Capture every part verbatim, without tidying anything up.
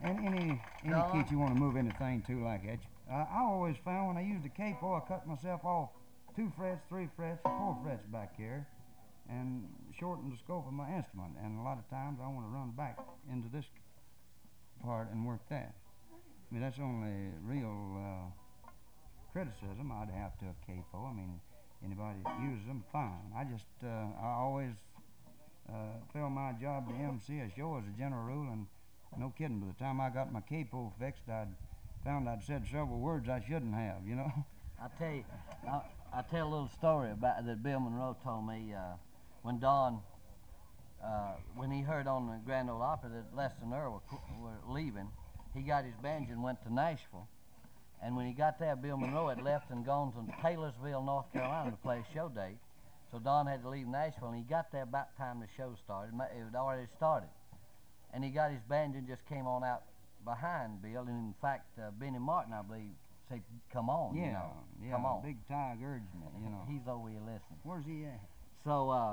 any any, any Don? kit you want to move anything to like that. Uh, I always found when I used the capo, I cut myself off two frets, three frets, or four frets back here, and shortened the scope of my instrument. And a lot of times I want to run back into this part and work that. I mean, that's the only real uh, criticism I'd have to a capo. I mean, anybody that uses them, fine. I just, uh, I always uh, feel my job to M C a show as a general rule, and no kidding, by the time I got my capo fixed, I'd found I'd said several words I shouldn't have, you know. I tell you, I, I tell a little story about that Bill Monroe told me uh, when Don, uh, when he heard on the Grand Ole Opry that Les and Earl were, were leaving, he got his banjo and went to Nashville. And when he got there, Bill Monroe had left and gone to Taylorsville, North Carolina to play a show date. So Don had to leave Nashville, and he got there about the time the show started. It had already started. And he got his banjo and just came on out behind Bill. And in fact, uh, Benny Martin, I believe, said, come on, Yeah, you know, yeah, come on. Big Tig urged me, you know. He's over here listening. Where's he at? So uh,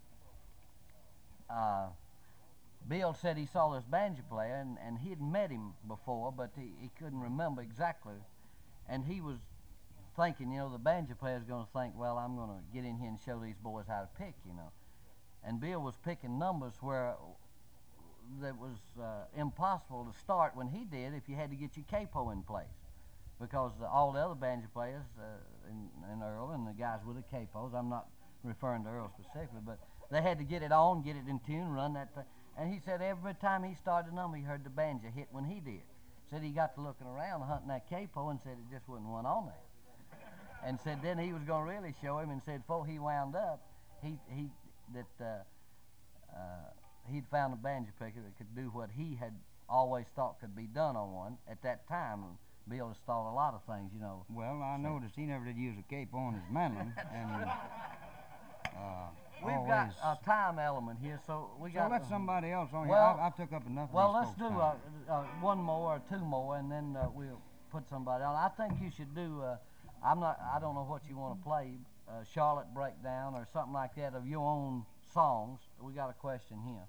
uh, Bill said he saw this banjo player, and, and he had met him before, but he, he couldn't remember exactly. And he was thinking, you know, the banjo player's going to think, well, I'm going to get in here and show these boys how to pick, you know. And Bill was picking numbers where that was uh, impossible to start when he did if you had to get your capo in place. Because uh, all the other banjo players, uh, and, and Earl and the guys with the capos, I'm not referring to Earl specifically, but they had to get it on, get it in tune, run that thing. And he said every time he started a number, he heard the banjo hit when he did. Said he got to looking around hunting that capo and said it just wasn't one on there. And said then he was going to really show him, and said before he wound up, he he that uh, uh, he'd found a banjo picker that could do what he had always thought could be done on one at that time. Bill has thought a lot of things, you know. Well, I so. noticed he never did use a capo on his mandolin, and uh, we've always. got a time element here, so we so got. let somebody else on well, here. I've, I've took up enough. Well, of let's these do uh, uh, one more or two more, and then uh, we'll put somebody on. I think you should do. Uh, I'm not. I don't know what you want to play. Uh, Charlotte Breakdown or something like that of your own songs. We got a question here.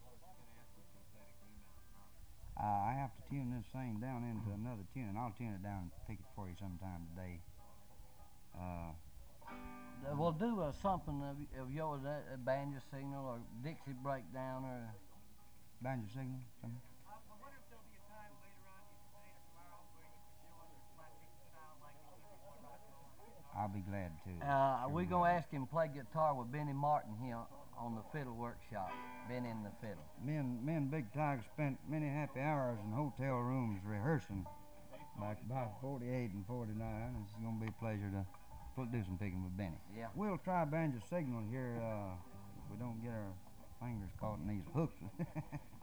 Uh, I have to tune this thing down into another tune, and I'll tune it down and pick it for you sometime today. Uh, uh, we'll do uh, something of, of yours, a uh, banjo signal or Dixie Breakdown or banjo signal. Something? I wonder if there'll be a time later on today or tomorrow where you could show us a classic style like a little bit more rock and roll. I'll be glad to. Uh, sure we're gonna ask him to play guitar with Benny Martin here on the fiddle workshop. Benny and the fiddle. Me and, me and Big Tig spent many happy hours in hotel rooms rehearsing back about forty-eight and forty-nine. It's going to be a pleasure to do some picking with Benny. Yeah. We'll try banjo signal here uh, if we don't get our fingers caught in these hooks.